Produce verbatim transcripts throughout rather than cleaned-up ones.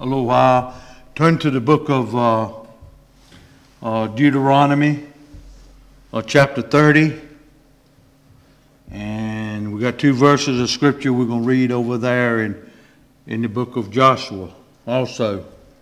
a little while, turn to the book of uh, uh, Deuteronomy, uh, chapter thirty. And we got two verses of scripture we're going to read over there in, in the book of Joshua also.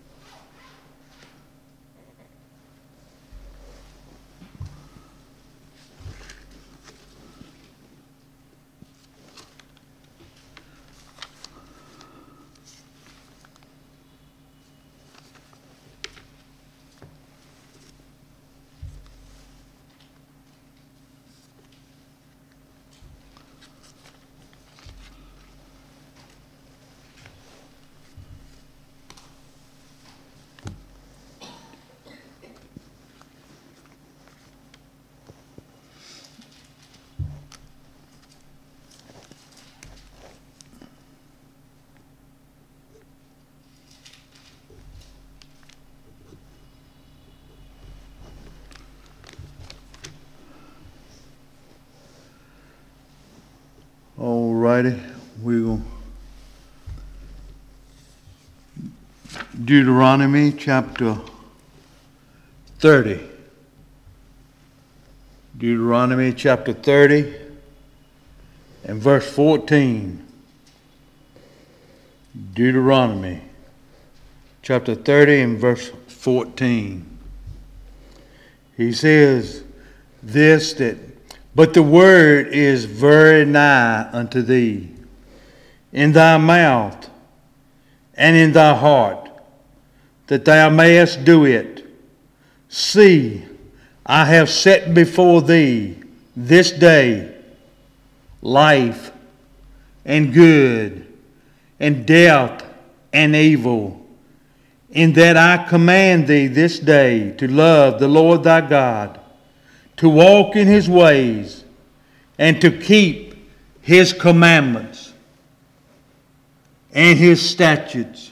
Alrighty, we're going Deuteronomy chapter thirty. Deuteronomy chapter thirty and verse fourteen. Deuteronomy chapter thirty and verse fourteen. He says this, that but the word is very nigh unto thee, in thy mouth and in thy heart, that thou mayest do it. See, I have set before thee this day life and good, and death and evil, in that I command thee this day to love the Lord thy God, to walk in his ways, and to keep his commandments and his statutes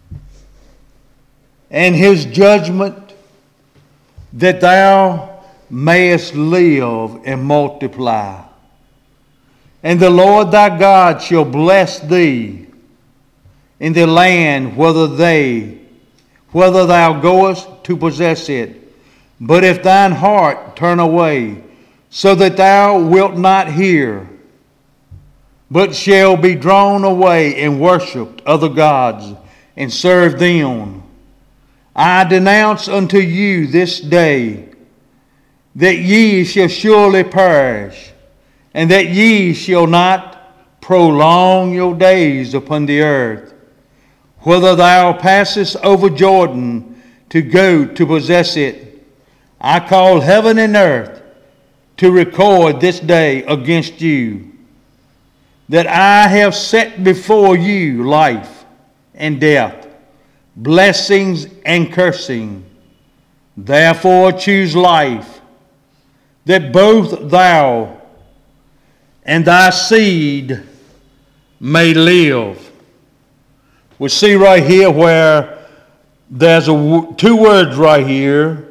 and his judgment, that thou mayest live and multiply. And the Lord thy God shall bless thee in the land whither they, whether thou goest to possess it. But if thine heart turn away, so that thou wilt not hear, but shall be drawn away and worshipped other gods, and serve them, I denounce unto you this day that ye shall surely perish, and that ye shall not prolong your days upon the earth, whether thou passest over Jordan to go to possess it. I call heaven and earth to record this day against you, that I have set before you life and death, blessings and cursing. Therefore choose life, that both thou and thy seed may live. We see right here where there's a, two words right here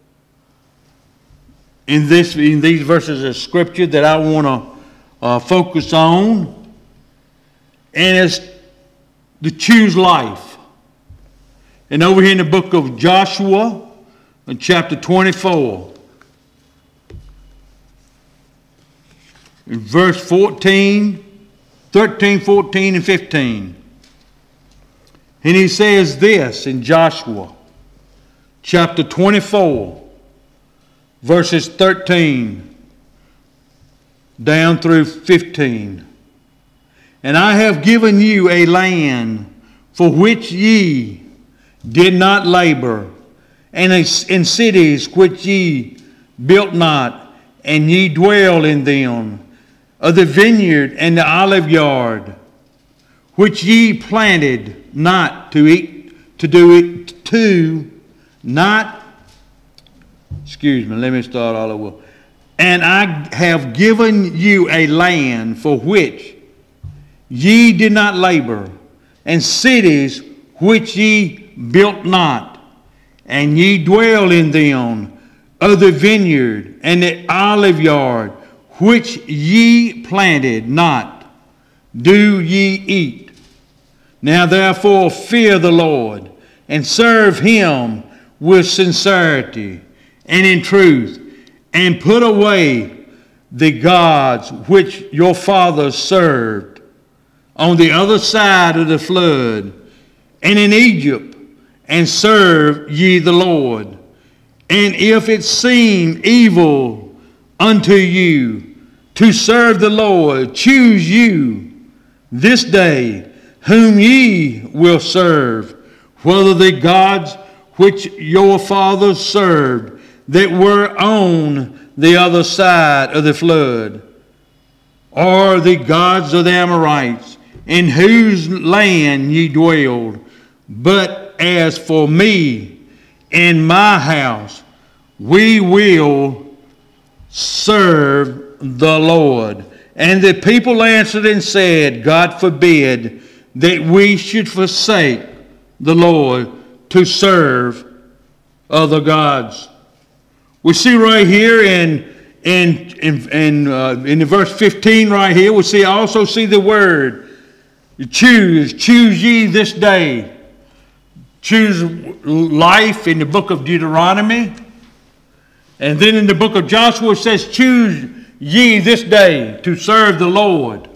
in this in these verses of scripture that I want to uh, focus on, and it's to choose life. And over here in the book of Joshua, in chapter twenty-four, in verse fourteen, thirteen, fourteen, and fifteen. And he says this in Joshua chapter twenty-four, verses thirteen down through fifteen. And I have given you a land for which ye did not labor, and in cities which ye built not, and ye dwell in them, of the vineyard and the olive yard, which ye planted not to eat, to do it to, not Excuse me, let me start all over. And I have given you a land for which ye did not labor, and cities which ye built not, and ye dwell in them, of the vineyard and the olive yard, which ye planted not, do ye eat. Now therefore fear the Lord, and serve him with sincerity and in truth, and put away the gods which your fathers served on the other side of the flood and in Egypt, and serve ye the Lord. And if it seem evil unto you to serve the Lord, choose you this day whom ye will serve, whether the gods which your fathers served that were on the other side of the flood, or the gods of the Amorites, in whose land ye dwelled. But as for me and my house, we will serve the Lord. And the people answered and said, God forbid that we should forsake the Lord to serve other gods. We see right here in in in in, uh, in the verse fifteen right here, we see also see the word choose. Choose ye this day. Choose life in the book of Deuteronomy. And then in the book of Joshua it says, choose ye this day to serve the Lord.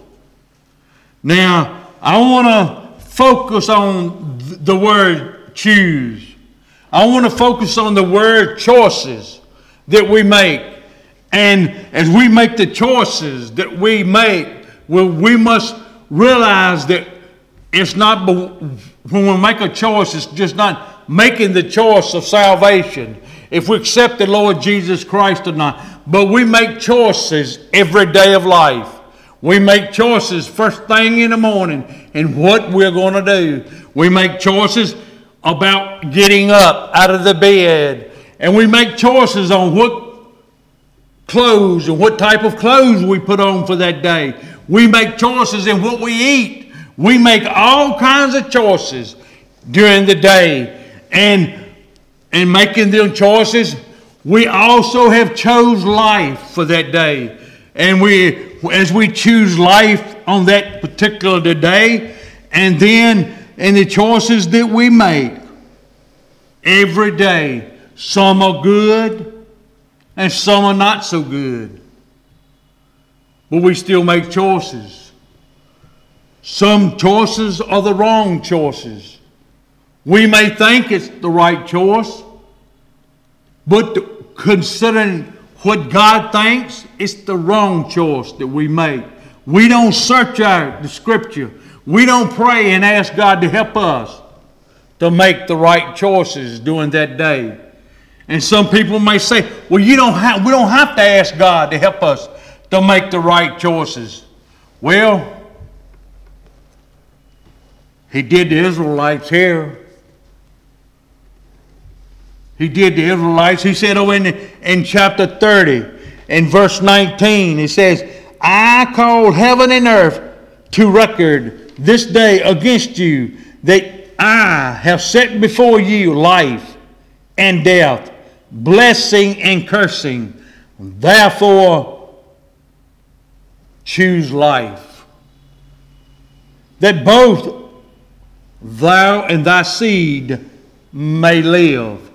Now, I want to focus on the word choose. I want to focus on the word choices that we make. And as we make the choices that we make, well, we must realize that it's not, when we make a choice, it's just not making the choice of salvation, if we accept the Lord Jesus Christ or not. But we make choices every day of life. We make choices first thing in the morning in what we're going to do. We make choices about getting up out of the bed. And we make choices on what clothes and what type of clothes we put on for that day. We make choices in what we eat. We make all kinds of choices during the day. And in making them choices, we also have chose life for that day. And we, as we choose life on that particular day, and then in the choices that we make every day, some are good and some are not so good. But we still make choices. Some choices are the wrong choices. We may think it's the right choice, but considering what God thinks, it's the wrong choice that we make. We don't search out the Scripture. We don't pray and ask God to help us to make the right choices during that day. And some people may say, well, you don't have, we don't have to ask God to help us to make the right choices. Well, He did the Israelites here. He did the Israelites. He said, oh, in, in chapter thirty, in verse nineteen, He says, I call heaven and earth to record this day against you, that I have set before you life and death, blessing and cursing. Therefore, choose life, that both thou and thy seed may live.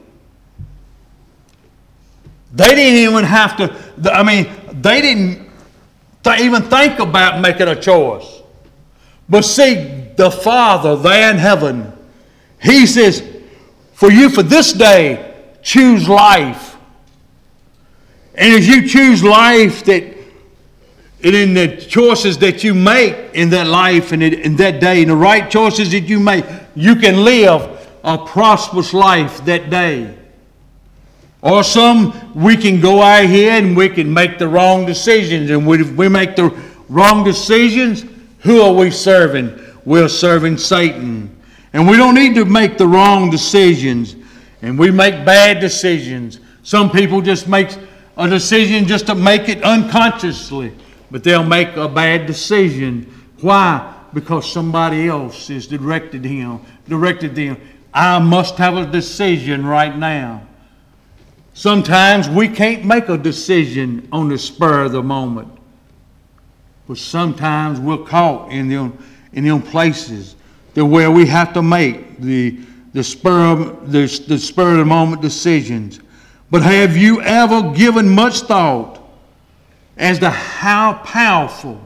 They didn't even have to, I mean, they didn't th- even think about making a choice. But see, the Father there in heaven, He says, for you for this day, choose life. And as you choose life, that and in the choices that you make in that life and in that day, and the right choices that you make, you can live a prosperous life that day. Or some, we can go out here and we can make the wrong decisions. And if we make the wrong decisions, who are we serving? We're serving Satan. And we don't need to make the wrong decisions. And we make bad decisions. Some people just make a decision just to make it unconsciously. But they'll make a bad decision. Why? Because somebody else has directed him, directed them. I must have a decision right now. Sometimes we can't make a decision on the spur of the moment. But sometimes we're caught in them, in them places to where we have to make the, the, spur of, the, the spur of the moment decisions. But have you ever given much thought as to how powerful,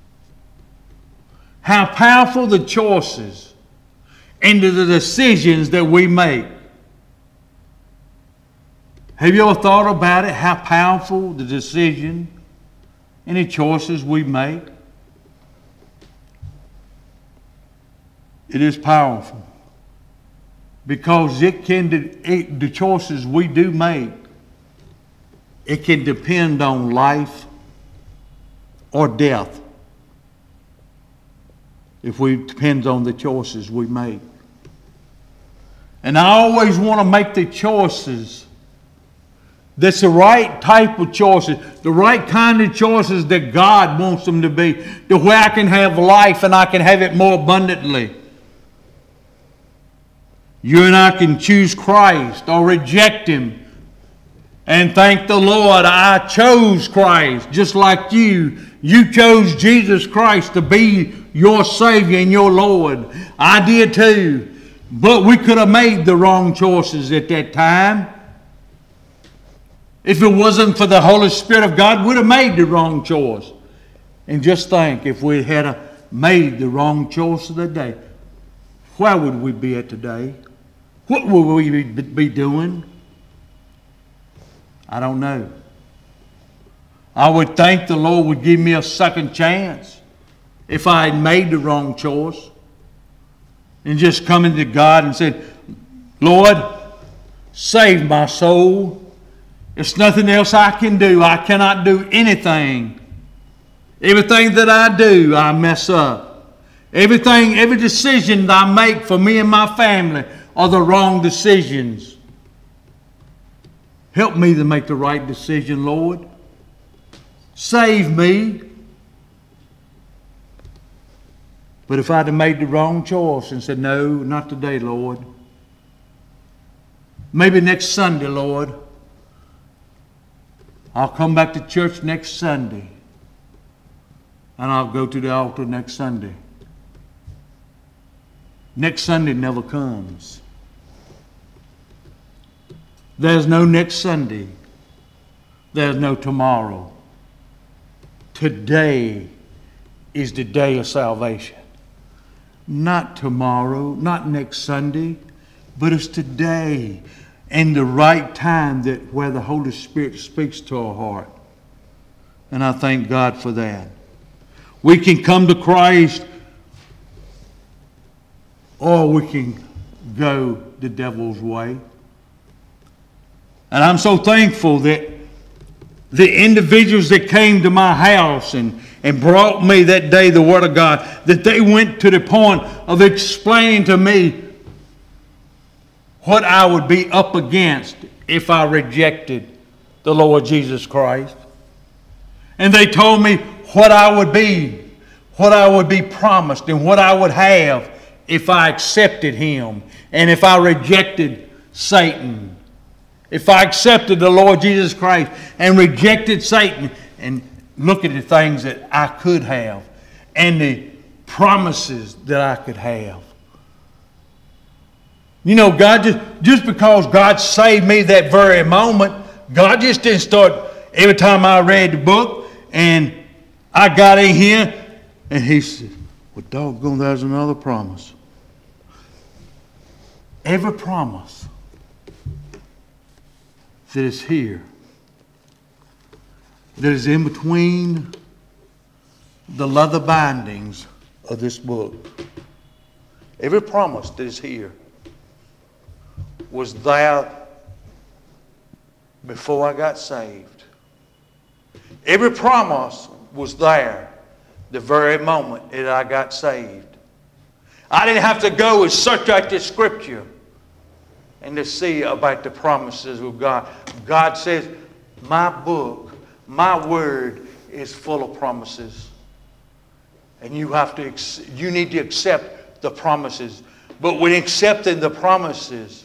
how powerful the choices and the decisions that we make? Have you ever thought about it, how powerful the decision and the choices we make? It is powerful because it can, it, the choices we do make, it can depend on life or death. If we depends on the choices we make. And I always want to make the choices that's the right type of choices, the right kind of choices that God wants them to be, to where I can have life and I can have it more abundantly. You and I can choose Christ or reject Him. And thank the Lord, I chose Christ just like you. You chose Jesus Christ to be your Savior and your Lord. I did too. But we could have made the wrong choices at that time. If it wasn't for the Holy Spirit of God, we'd have made the wrong choice. And just think, if we had made the wrong choice of the day, where would we be at today? What would we be doing? I don't know. I would think the Lord would give me a second chance if I had made the wrong choice. And just coming to God and said, Lord, save my soul. There's nothing else I can do. I cannot do anything. Everything that I do, I mess up. Everything, every decision that I make for me and my family are the wrong decisions. Help me to make the right decision, Lord. Save me. But if I'd have made the wrong choice and said, no, not today, Lord. Maybe next Sunday, Lord. I'll come back to church next Sunday. And I'll go to the altar next Sunday. Next Sunday never comes. There's no next Sunday. There's no tomorrow. Today is the day of salvation. Not tomorrow, not next Sunday, but it's today and the right time that where the Holy Spirit speaks to our heart. And I thank God for that. We can come to Christ or we can go the devil's way. And I'm so thankful that the individuals that came to my house and, and brought me that day the Word of God, that they went to the point of explaining to me what I would be up against if I rejected the Lord Jesus Christ. And they told me what I would be, what I would be promised, and what I would have if I accepted Him and if I rejected Satan. If I accepted the Lord Jesus Christ and rejected Satan, and look at the things that I could have and the promises that I could have. You know, God just, just because God saved me that very moment, God just didn't start every time I read the book and I got in here and He said, well, doggone, there's another promise. Every promise that is here, that is in between the leather bindings of this book. Every promise that is here was there before I got saved. Every promise was there the very moment that I got saved. I didn't have to go and search out the Scripture and to see about the promises of God. God says, my book, my word is full of promises. And you have to, you need to accept the promises. But when accepting the promises,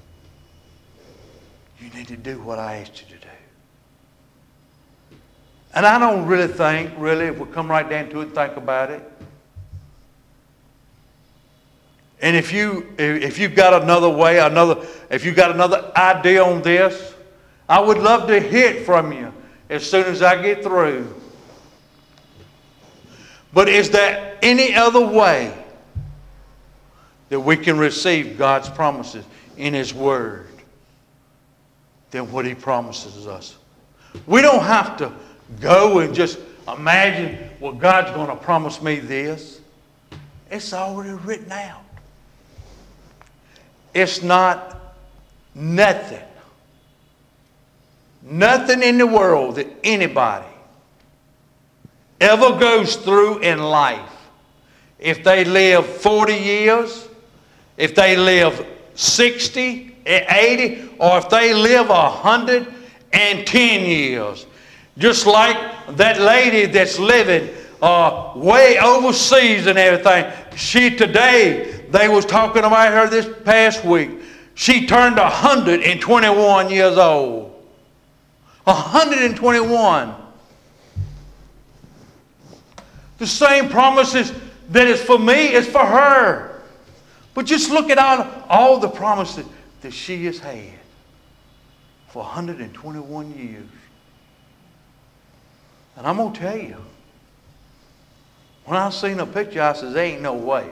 you need to do what I asked you to do. And I don't really think, really, if we come right down to it and think about it. And if you if you've got another way, another if you've got another idea on this, I would love to hear it from you as soon as I get through. But is there any other way that we can receive God's promises in His Word than what He promises us? We don't have to go and just imagine, well, God's going to promise me this. It's already written out. It's not nothing. Nothing in the world that anybody ever goes through in life. If they live forty years, if they live sixty, eighty, or if they live one hundred ten years. Just like that lady that's living uh, way overseas and everything. She today, they was talking about her this past week. She turned one hundred twenty-one years old. one hundred twenty-one. The same promises that is for me is for her. But just look at all, all the promises that she has had for one hundred twenty-one years. And I'm going to tell you, when I seen a picture, I said, there ain't no way.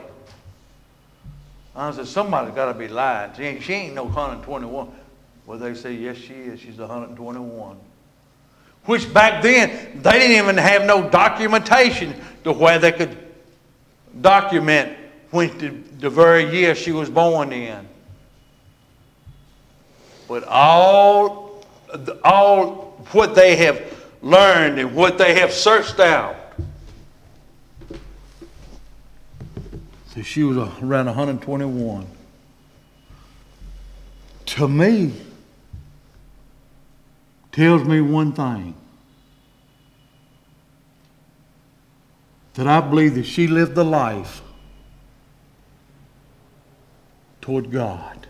I said, somebody's got to be lying. She ain't, she ain't no one hundred twenty-one. Well, they say, yes, she is. She's one hundred twenty-one. Which back then, they didn't even have no documentation to where they could document when the, the very year she was born in. But all, all what they have learned and what they have searched out. So she was around one hundred twenty-one. To me, tells me one thing. That I believe that she lived the life toward God.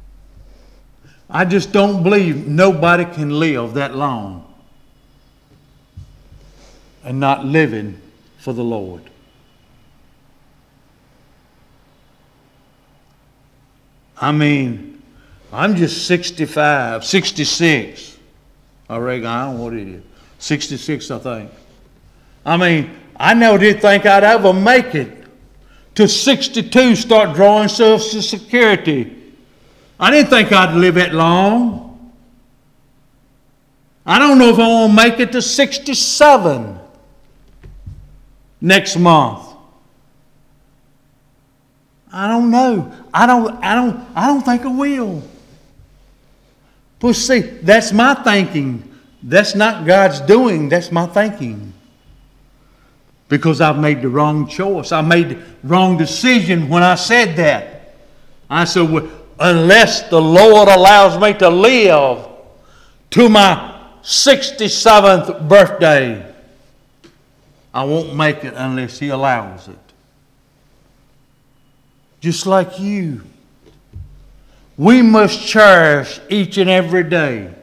I just don't believe nobody can live that long and not living for the Lord. I mean, I'm just sixty-five, sixty-six. I reckon, I don't know what it is. sixty-six, I think. I mean, I never did think I'd ever make it to sixty-two, start drawing Social Security. I didn't think I'd live that long. I don't know if I want to make it to sixty-seven next month. I don't know. I don't, I don't, I don't think I will. But see, that's my thinking. That's not God's doing. That's my thinking. Because I've made the wrong choice. I made the wrong decision when I said that. I said, well, unless the Lord allows me to live to my sixty-seventh birthday, I won't make it unless He allows it. Just like you. We must cherish each and every day.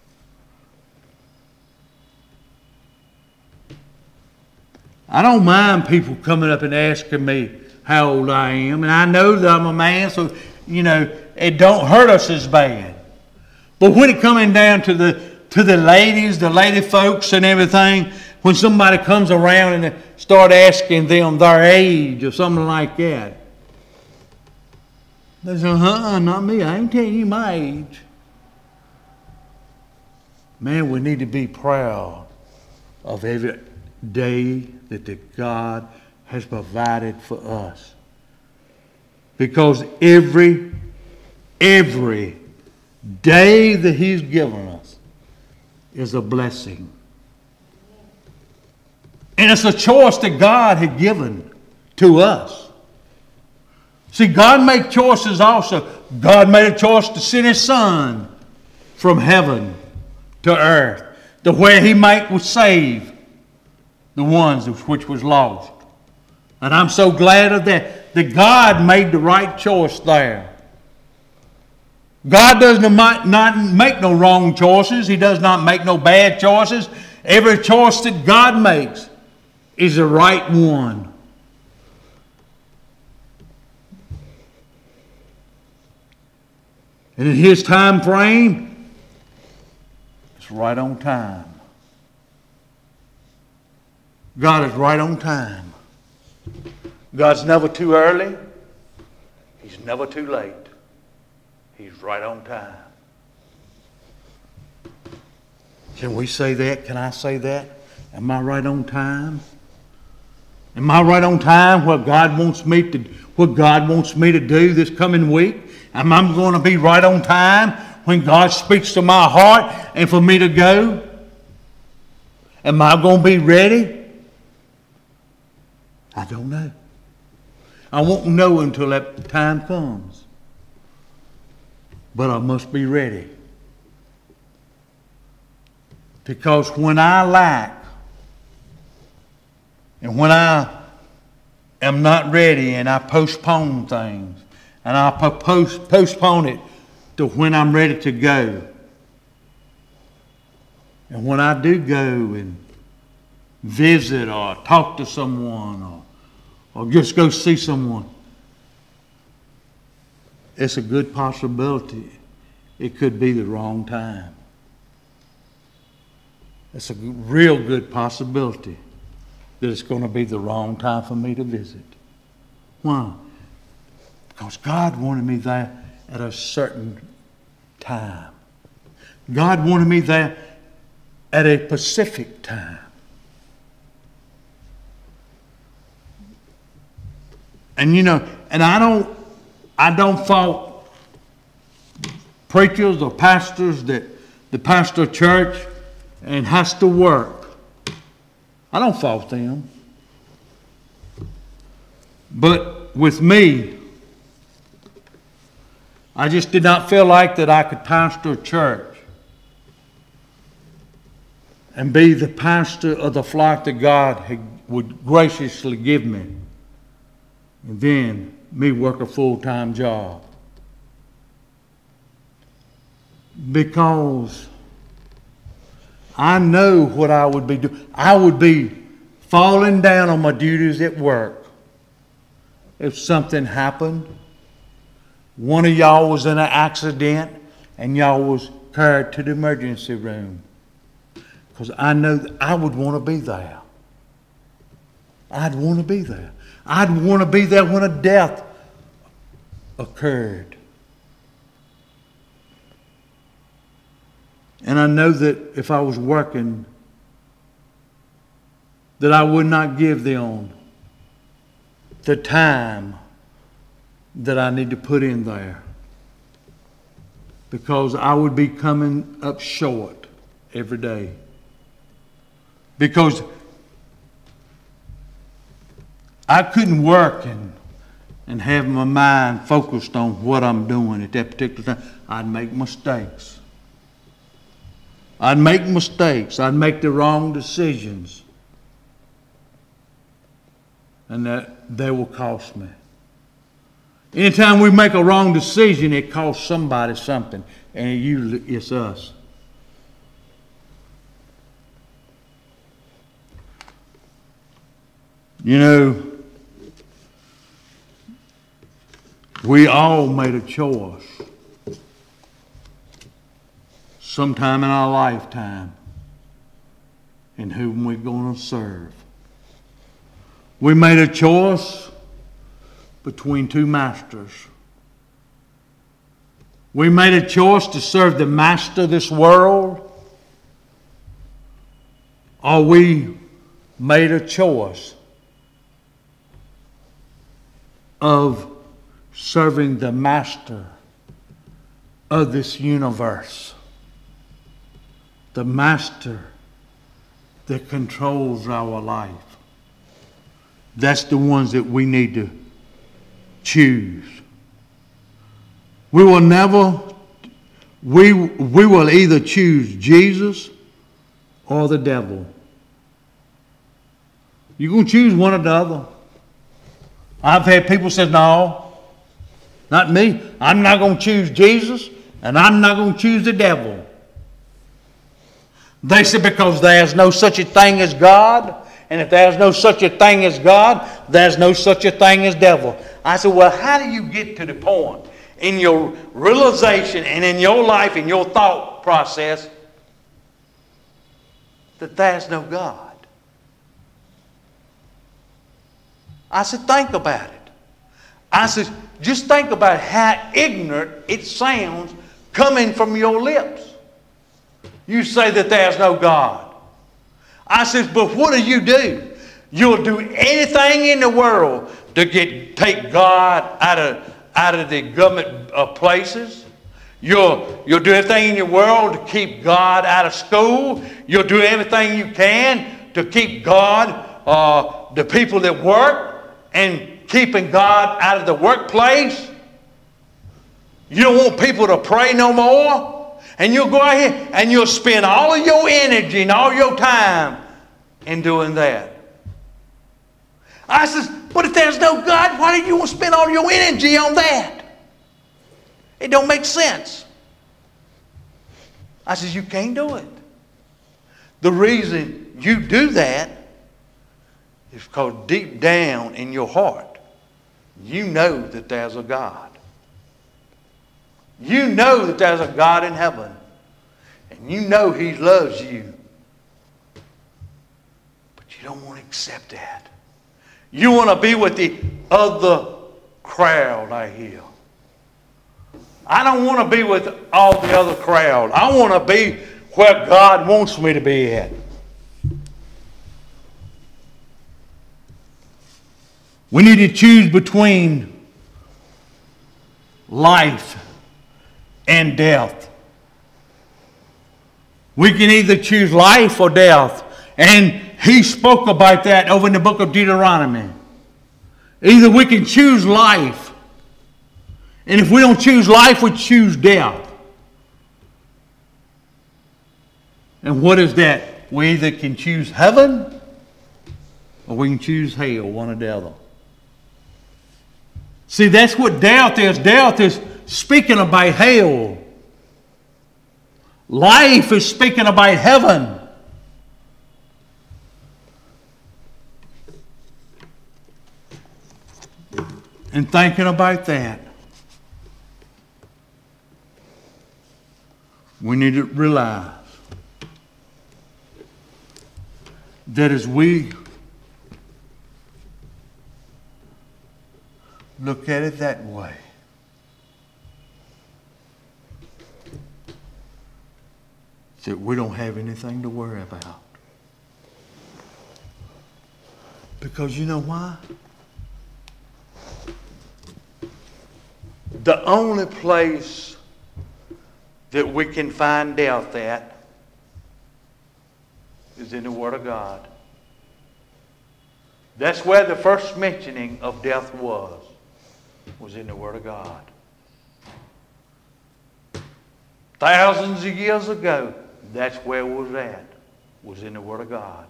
I don't mind people coming up and asking me how old I am. And I know that I'm a man, so, you know, it don't hurt us as bad. But when it coming down to the to the ladies, the lady folks and everything, when somebody comes around and they start asking them their age or something like that, they say, uh-uh, not me. I ain't telling you my age. Man, we need to be proud of every day that the God has provided for us. Because every, every day that He's given us is a blessing. And it's a choice that God had given to us. See, God made choices also. God made a choice to send His Son from heaven to earth, to where He might save the ones which was lost. And I'm so glad of that, that God made the right choice there. God does not make no wrong choices. He does not make no bad choices. Every choice that God makes is the right one. And in His time frame, it's right on time. God is right on time. God's never too early. He's never too late. He's right on time. Can we say that? Can I say that? Am I right on time? Am I right on time what God wants me to what God wants me to do this coming week? Am I going to be right on time when God speaks to my heart and for me to go? Am I going to be ready? I don't know. I won't know until that time comes. But I must be ready. Because when I lack, and when I am not ready and I postpone things, and I post, postpone it to when I'm ready to go. And when I do go and visit or talk to someone or, or just go see someone, it's a good possibility it could be the wrong time. It's a real good possibility that it's going to be the wrong time for me to visit. Why? Because God wanted me there at a certain time. God wanted me there at a Pacific time. And you know, and I don't I don't fault preachers or pastors that the pastor of church and has to work. I don't fault them. But with me, I just did not feel like that I could pastor a church and be the pastor of the flock that God had, would graciously give me. And then me work a full-time job. Because I know what I would be doing. I would be falling down on my duties at work if something happened. One of y'all was in an accident and y'all was carried to the emergency room. Because I know that I would want to be there. I'd want to be there. I'd want to be there when a death occurred. And I know that if I was working, that I would not give them the time that I need to put in there. Because I would be coming up short every day. Because I couldn't work and, and have my mind focused on what I'm doing at that particular time. I'd make mistakes. I'd make mistakes. I'd make the wrong decisions. And that they will cost me. Anytime we make a wrong decision, it costs somebody something. And usually it's us. You know, we all made a choice sometime in our lifetime in whom we're going to serve. We made a choice between two masters. We made a choice to serve the master of this world, or we made a choice of serving the master of this universe. The master that controls our life. That's the ones that we need to choose. We will never, we, we will either choose Jesus or the devil. You're going to choose one or the other. I've had people say, no, not me. I'm not going to choose Jesus and I'm not going to choose the devil. They said, because there's no such a thing as God. And if there's no such a thing as God, there's no such a thing as devil. I said, well, how do you get to the point in your realization and in your life, in your thought process, that there's no God? I said, think about it. I said, just think about how ignorant it sounds coming from your lips. You say that there's no God. I said, but what do you do? You'll do anything in the world to get take God out of, out of the government uh, places. You'll, you'll do everything in your world to keep God out of school. You'll do everything you can to keep God, uh, the people that work, and keeping God out of the workplace. You don't want people to pray no more. And you'll go out here and you'll spend all of your energy and all your time in doing that. I says, but if there's no God, why do you want to spend all your energy on that? It don't make sense. I says, you can't do it. The reason you do that is because deep down in your heart, you know that there's a God. You know that there's a God in heaven. And you know He loves you. But you don't want to accept that. You want to be with the other crowd, I hear. I don't want to be with all the other crowd. I want to be where God wants me to be at. We need to choose between life and death. We can either choose life or death. And he spoke about that over in the book of Deuteronomy. Either we can choose life. And if we don't choose life, we choose death. And what is that? We either can choose heaven or we can choose hell, one or the other. See, that's what death is. Death is speaking about hell. Life is speaking about heaven. And thinking about that, we need to realize that as we look at it that way, that we don't have anything to worry about. Because you know why? The only place that we can find death at is in the Word of God. That's where the first mentioning of death was, was in the Word of God. Thousands of years ago, that's where it was at, was in the Word of God.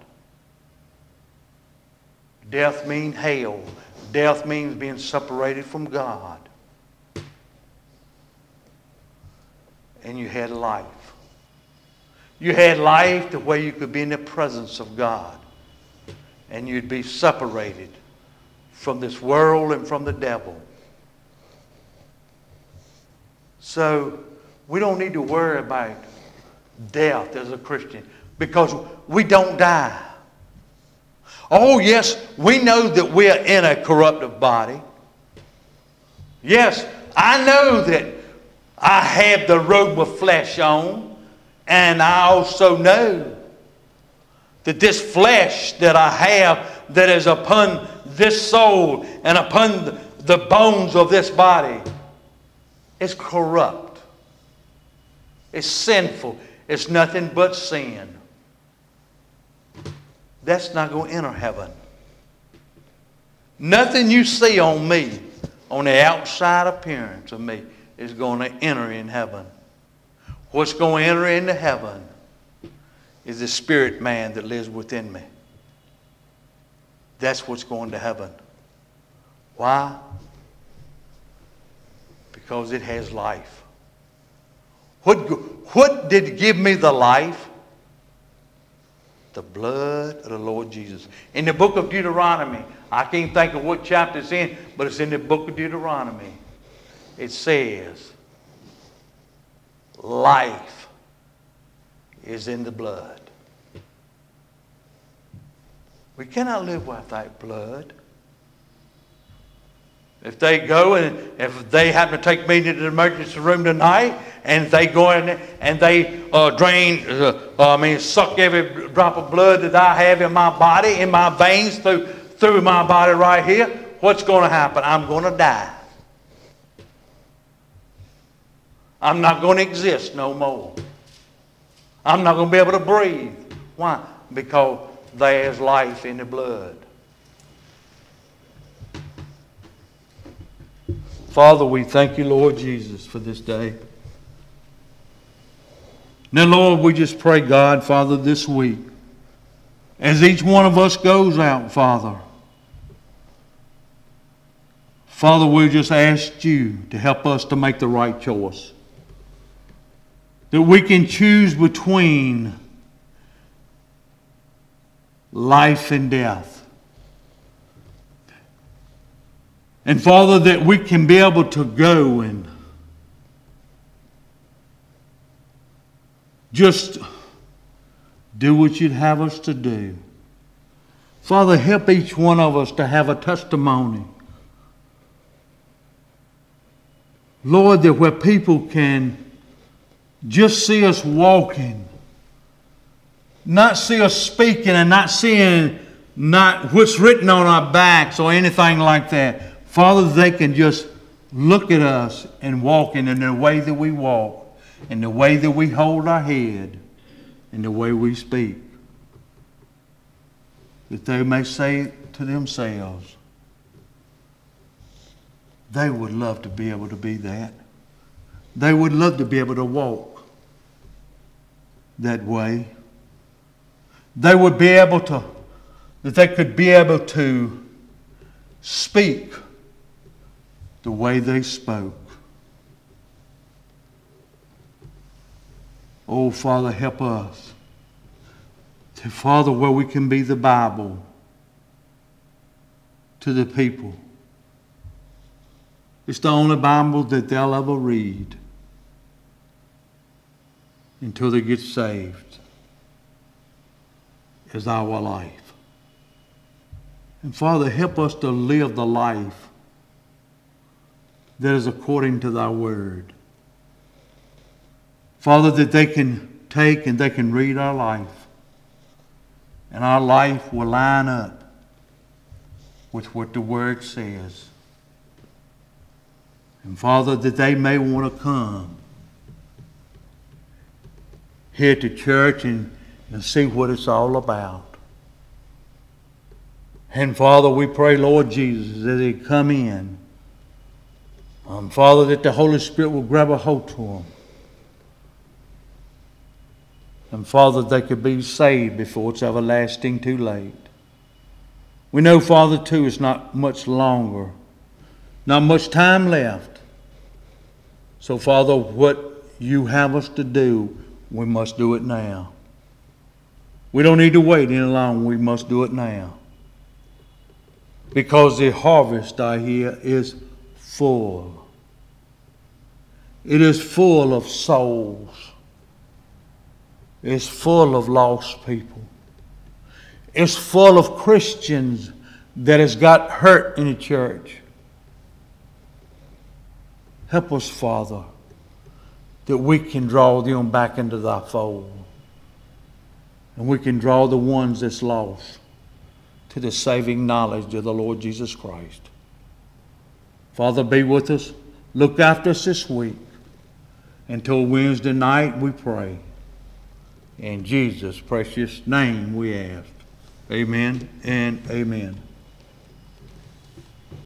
Death means hell. Death means being separated from God. And you had life. You had life to where you could be in the presence of God. And you'd be separated from this world and from the devil. So we don't need to worry about death as a Christian because we don't die. Oh yes, we know that we're in a corruptive body. Yes, I know that I have the robe of flesh on, and I also know that this flesh that I have that is upon this soul and upon the bones of this body is corrupt. It's sinful. It's nothing but sin. That's not going to enter heaven. Nothing you see on me, on the outside appearance of me, is going to enter in heaven. What's going to enter into heaven is the spirit man that lives within me. That's what's going to heaven. Why? Because it has life. What, what did give me the life? the blood of the Lord Jesus. In the book of Deuteronomy, I can't think of what chapter it's in, but it's in the book of Deuteronomy. It says, life is in the blood. We cannot live without blood. If they go and if they happen to take me to the emergency room tonight, and if they go in there and they uh, drain, uh, I mean, suck every drop of blood that I have in my body, in my veins, through through my body right here, what's going to happen? I'm going to die. I'm not going to exist no more. I'm not going to be able to breathe. Why? Because there's life in the blood. Father, we thank you, Lord Jesus, for this day. Now, Lord, we just pray, God, Father, this week, as each one of us goes out, Father, Father, we just ask you to help us to make the right choice. That we can choose between life and death. And Father, that we can be able to go and just do what you'd have us to do. Father, help each one of us to have a testimony. Lord, that where people can just see us walking, not see us speaking and not seeing not what's written on our backs or anything like that. Father, they can just look at us and walk in the way that we walk, in the way that we hold our head, in the way we speak. That they may say to themselves, they would love to be able to be that. They would love to be able to walk that way. They would be able to, that they could be able to speak the way they spoke. Oh, Father, help us. To, Father, where we can be the Bible to the people. It's the only Bible that they'll ever read until they get saved, is our life. And Father, help us to live the life that is according to thy word. Father, that they can take and they can read our life, and our life will line up with what the word says. And Father, that they may want to come here to church and, and see what it's all about. And Father, we pray, Lord Jesus, that they come in. Um, Father, that the Holy Spirit will grab a hold to them. And Father, they could be saved before it's everlasting too late. We know, Father, too, it's not much longer. Not much time left. So, Father, what you have us to do, we must do it now. We don't need to wait any longer. We must do it now. Because the harvest, I hear, is full. It is full of souls. It's full of lost people. It's full of Christians that has got hurt in the church. Help us, Father, that we can draw them back into thy fold. And we can draw the ones that's lost to the saving knowledge of the Lord Jesus Christ. Father, be with us. Look after us this week. Until Wednesday night, we pray. In Jesus' precious name we ask. Amen and amen.